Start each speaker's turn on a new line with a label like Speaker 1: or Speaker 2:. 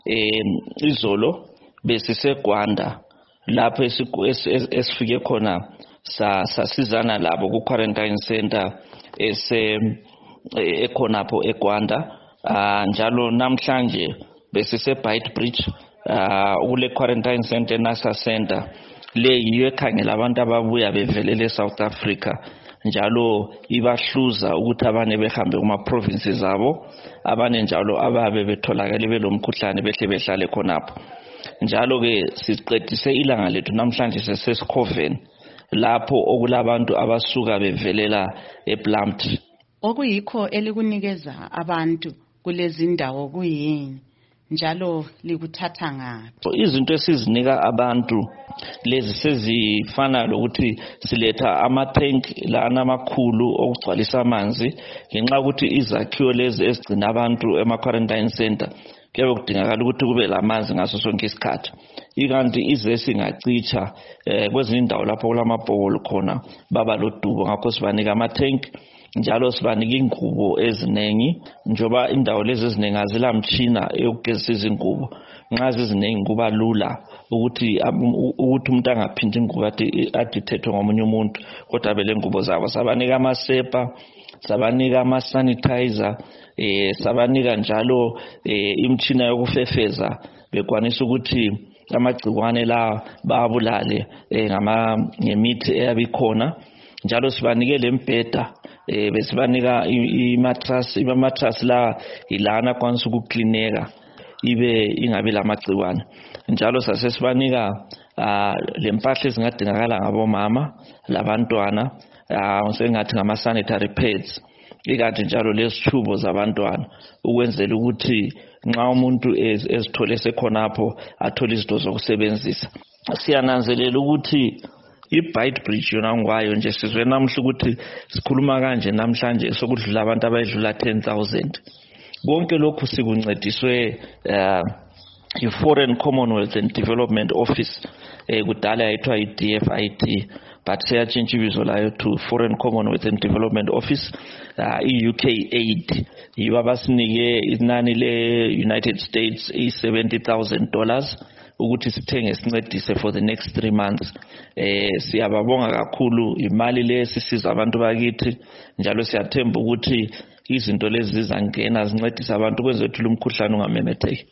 Speaker 1: izolo besiseGwanda lapho esifike khona sasizana labo ku quarantine center ekhonapho eGwanda. Njalo namhlanje besise Beitbridge kule quarantine center NASA center le yiyo ekhangela abantu ababuya bevelele eSouth Africa, njalo ibahluza ukuthi abane behambe kuma provinces zabo, abane njalo ababe betholakala belomkhuhlane behle behlale khonapho. Njalo ke siqedise ilanga lethu namhlanje sesesiKhoven lapho okulabantu abasuka bevelela ePlumtree.
Speaker 2: Okuyikho elikunikeza abantu kulezi ndawo kuyini njalo likuthatha ngaphi?
Speaker 1: Izinto esizinika abantu lezi sezifana lokuthi siletha ama-tank lana amakhulu okugcwalisa amanzi, ngenxa ukuthi izakhiwo lezi ezigcina abantu ema-quarantine center kuyabe kudingakala ukuthi kube lamanzi ngaso sonke isikhathi. Ikanti ize singacitsha kwezinye indawo lapho kulamabhokolo khona baba lodubo, ngakho sibanika ama-tank njalo sibanika ingubo ezinengi njoba indawo lezi ezinengi azila mtshina eyokugezisa izingubo. Nxa zizinengi kuba lula ukuthi umuntu angaphindi ingubo adithethwe ngomunye umuntu, kodwa bele ngubo zabo. Sabanika amasepa, sabanika ama-sanitizer, sabanika njalo imtshina yokufefeza bekwanisa ukuthi amagcikwane la babulale ngemithi eyabikhona. Njalo sibanike lembheda, besibanika imattress la ilana kwanisa ukuklineka ibe ingabi lamagcikwane. Njalo sasesibanika lempahla ezingadingakala ngabomama labantwana, sengathi ngama-sanitary pads, ikanti njalo lesitshubo zabantwana ukwenzela ukuthi nxa umuntu ezithole sekhonapho athole izinto zokusebenzisa. Siyananzelela ukuthi iBeitbridge yona ngwayo nje sizwe namhla ukuthi sikhuluma kanje namhlanje sokudlula abantu abayidlula 10,000. Konke lokhu sikuncediswe i-Foreign Commonwealth and Development Office, kudala yayithiwa i-DFID, but seyatshintsha ibizo layo to Foreign Commonwealth and Development Office, i-UK Aid. Yibo abasinike inani le-United States $70,000 ukuthi sithenge sincedise for the next 3 months. Siyababonga kakhulu, imali le sisiza abantu bakithi, njalo siyathemba ukuthi izinto lezi zizangena zincedise abantu kwenza ukuthi lumkhuhlane ungamemetheki.